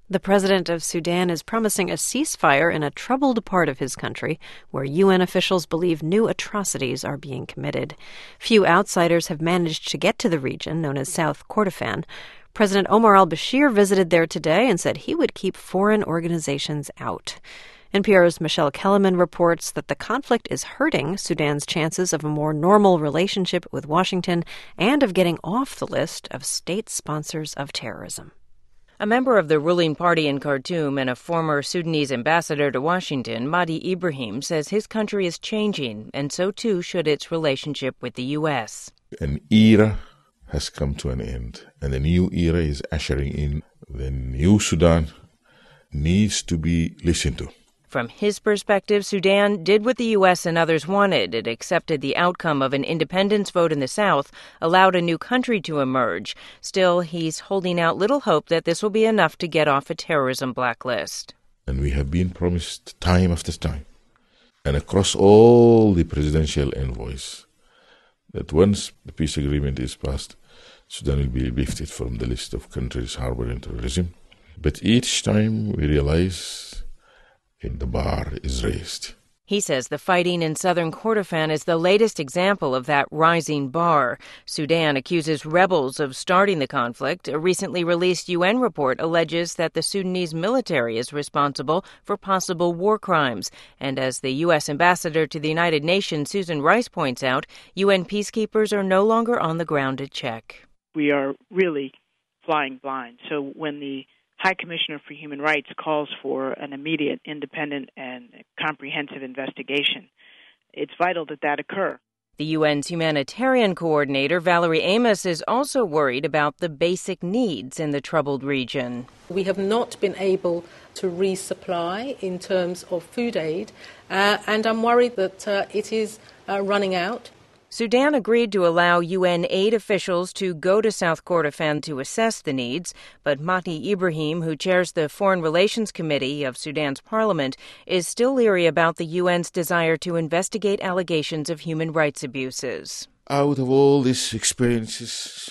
The president of Sudan is promising a ceasefire in a troubled part of his country where UN officials believe new atrocities are being committed. Few outsiders have managed to get to the region, known as South Kordofan. President Omar al-Bashir visited there today and said he would keep foreign organizations out. NPR's Michelle Kellerman reports that the conflict is hurting Sudan's chances of a more normal relationship with Washington and of getting off the list of state sponsors of terrorism. A member of the ruling party in Khartoum and a former Sudanese ambassador to Washington, Mahdi Ibrahim, says his country is changing, and so too should its relationship with the U.S. An era has come to an end, and a new era is ushering in. The new Sudan needs to be listened to. From his perspective, Sudan did what the U.S. and others wanted. It accepted the outcome of an independence vote in the South, allowed a new country to emerge. Still, he's holding out little hope that this will be enough to get off a terrorism blacklist. And we have been promised time after time, and across all the presidential envoys, that once the peace agreement is passed, Sudan will be lifted from the list of countries harboring terrorism. But each time we realize the bar is raised. He says the fighting in southern Kordofan is the latest example of that rising bar. Sudan accuses rebels of starting the conflict. A recently released UN report alleges that the Sudanese military is responsible for possible war crimes. And as the U.S. ambassador to the United Nations, Susan Rice, points out, UN peacekeepers are no longer on the ground to check. We are really flying blind. So when the High Commissioner for Human Rights calls for an immediate, independent, and comprehensive investigation, it's vital that that occur. The UN's humanitarian coordinator, Valerie Amos, is also worried about the basic needs in the troubled region. We have not been able to resupply in terms of food aid, and I'm worried that it is running out. Sudan agreed to allow UN aid officials to go to South Kordofan to assess the needs, but Mahdi Ibrahim, who chairs the Foreign Relations Committee of Sudan's parliament, is still leery about the UN's desire to investigate allegations of human rights abuses. Out of all these experiences,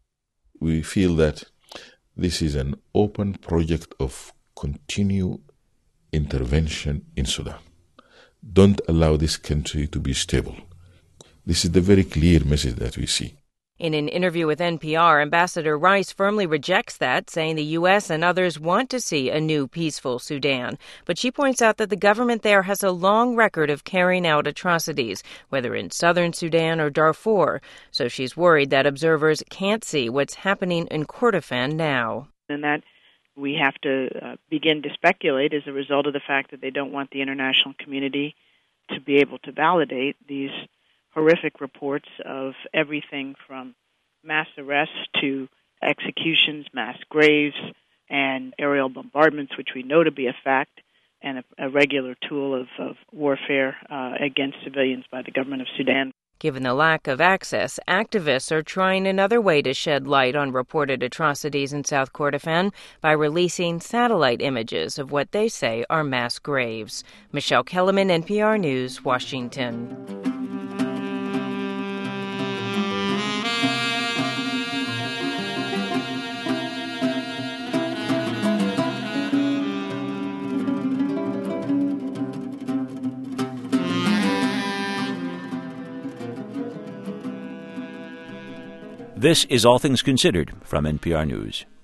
we feel that this is an open project of continued intervention in Sudan. Don't allow this country to be stable. This is the very clear message that we see. In an interview with NPR, Ambassador Rice firmly rejects that, saying the U.S. and others want to see a new peaceful Sudan. But she points out that the government there has a long record of carrying out atrocities, whether in southern Sudan or Darfur. So she's worried that observers can't see what's happening in Kordofan now. And that we have to begin to speculate as a result of the fact that they don't want the international community to be able to validate these horrific reports of everything from mass arrests to executions, mass graves, and aerial bombardments, which we know to be a fact and a regular tool of warfare against civilians by the government of Sudan. Given the lack of access, activists are trying another way to shed light on reported atrocities in South Kordofan by releasing satellite images of what they say are mass graves. Michelle Kellerman, NPR News, Washington. This is All Things Considered from NPR News.